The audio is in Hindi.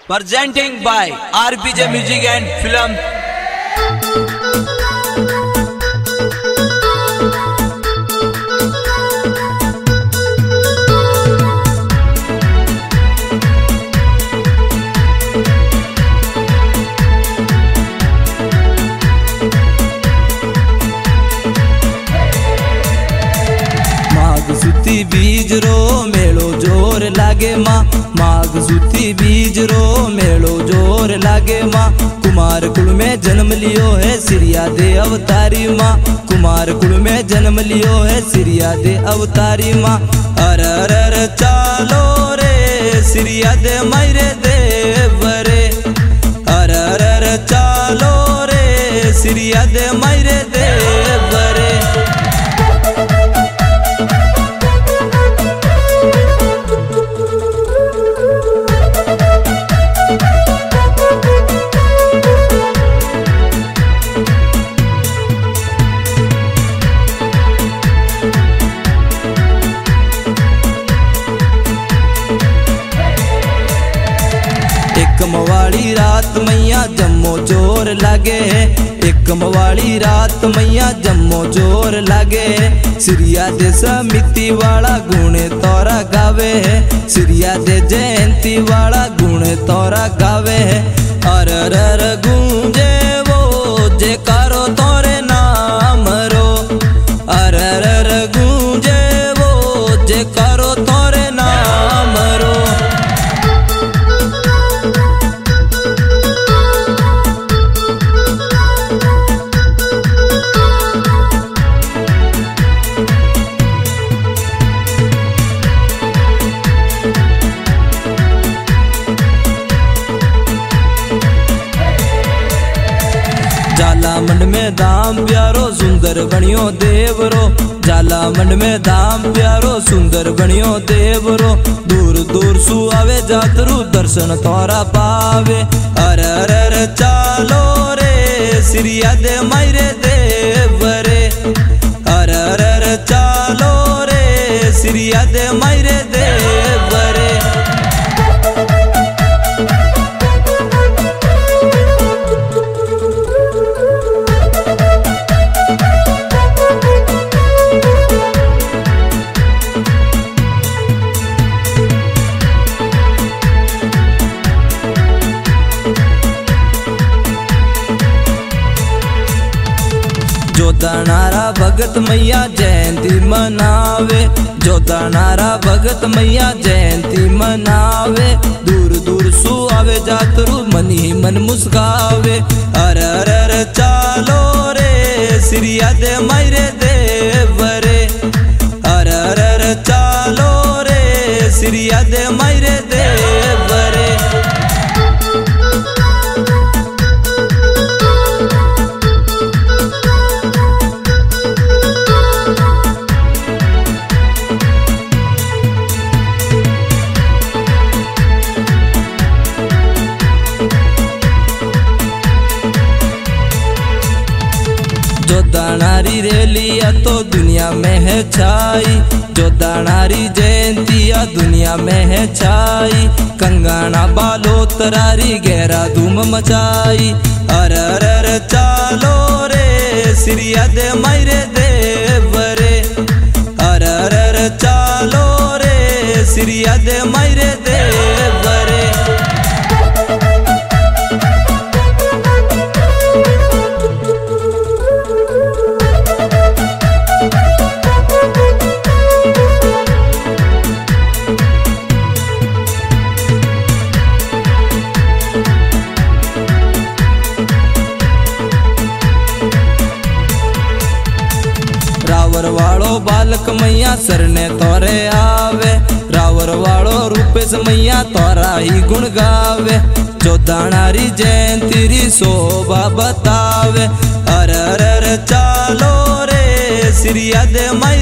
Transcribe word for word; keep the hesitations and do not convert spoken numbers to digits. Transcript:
presenting by R P J Music and Film. सुती बीज रो मेलो जोर लागे माँ, माघ सुती बीज रो मेलो जोर लागे माँ। कुमार कुल में जन्म लियो है सिरिया दे अवतारी माँ, कुमार कुल में जन्म लियो है सिरिया दे अवतारी माँ। अर अर अर चालो रे सिरिया दे मैरे देवरे, अर अर अर चालो रे सिरिया दे मैरे देवरे। एकम वाली रात मैया जम्मो जोर लागे है, एकम वाली रात मैया जम्मो जोर लागे है। सिरिया दे समिति वाला गुण तोरा गावे है, सिरिया दे जयंती वाला गुण तोरा गावे है। अर अर गूंजे वो जे कारो तोरे नाम रो, अर अर गूंजे वो जे कारो तोरे नाम रो। जाला मन में दाम प्यारो सुंदर बनियो देवरो, जाला मन में दाम प्यारो सुंदर बनियो देवरो। दूर दूर सु आवे जातरू दर्शन तोरा पावे। अर अर अर चालो रे सिरिया दे मैरे देवरे, अर अर अर चालो रे सिरिया दे मैरे देवरे। जोदानारा भगत मैया जयंती मनावे, जोदानारा भगत मैया जयंती मनावे। दूर दूर सु आवे जातरू मन ही मन मुस्कावे। अर अर अर चालो रे सिरिया दे मैरे देवरे, अर अर अर चालो रे सिरिया दे मैरे देवरे। जोदानारी रेलिया तो दुनिया में है छाई, जोदानारी जयंतिया दुनिया में है छाई। कंगाना बालो तरारी गहरा धूम मचाई। अर अर अर चालो रे सिरिया दे मैरे देवरे, अर अर अर चालो रे सिरिया दे मैरे देवरे। रावर वालो बालक मैया सरने तोरे आवे, रावर वालो रूपेश मैया तोरा ही गुण गावे। जोदानारी जयंती री शोभा बतावे। अर अर अर चालो रे सिरिया दे मैरे